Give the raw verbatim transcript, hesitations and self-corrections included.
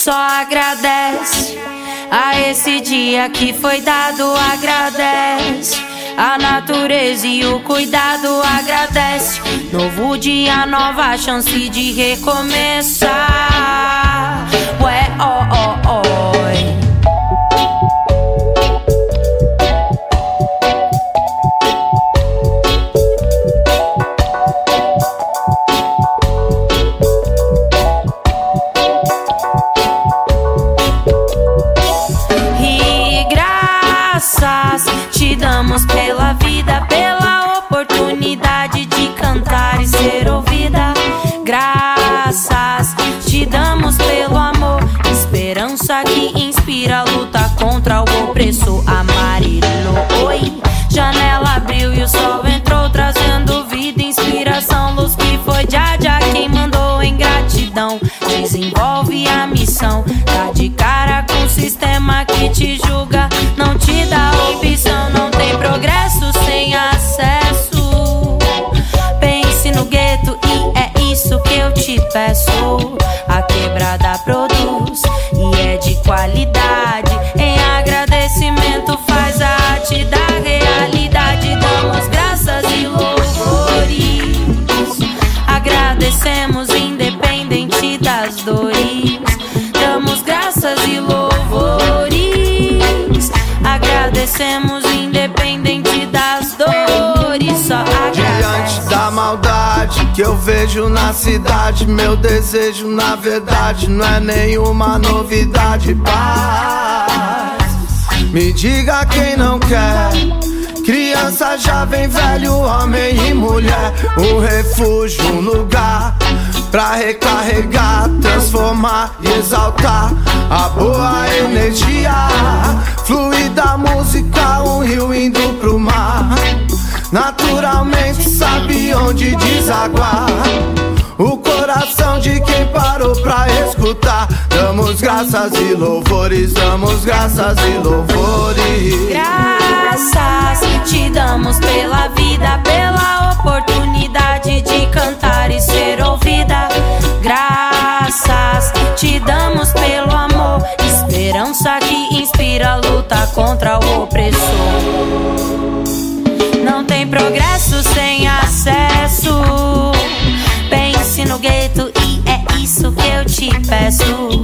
só agradece a esse dia que foi dado, agradece a natureza e o cuidado, agradece. Novo dia, nova chance de recomeçar. Ué, ó, ó, ó. Te damos pela vida, pela oportunidade de cantar e ser ouvida. Graças te damos pelo amor, esperança que inspira a luta contra o opressor. Amarelo, oi, janela abriu e o sol entrou, trazendo vida, inspiração, luz que foi já já quem mandou em gratidão. Desenvolve a missão, tá de cara com o sistema que te julga, não te dá opção, não tem progresso sem acesso. Pense no gueto e é isso que eu te peço. A quebrada produz e é de qualidade. Em agradecimento faz a arte da realidade. Damos graças e louvores, agradecemos independente das dores. Damos graças e louvores, agradecemos independente das dores. Só agradece. Diante da maldade que eu vejo na cidade, meu desejo na verdade não é nenhuma novidade. Paz, me diga quem não quer. Criança, jovem, velho, homem e mulher. Um refúgio, um lugar pra recarregar, transformar e exaltar a boa energia. Flui da música, um rio indo pro mar. Naturalmente sabe onde desaguar o coração de quem parou pra escutar. Damos graças e louvores, damos graças e louvores. Graças te damos pela vida, pela oportunidade de cantar e ser ouvida. Graças te damos pelo amor, esperança que inspira a luta contra o opressor. Não tem progresso sem acesso. Pense no gueto e é isso que eu te peço.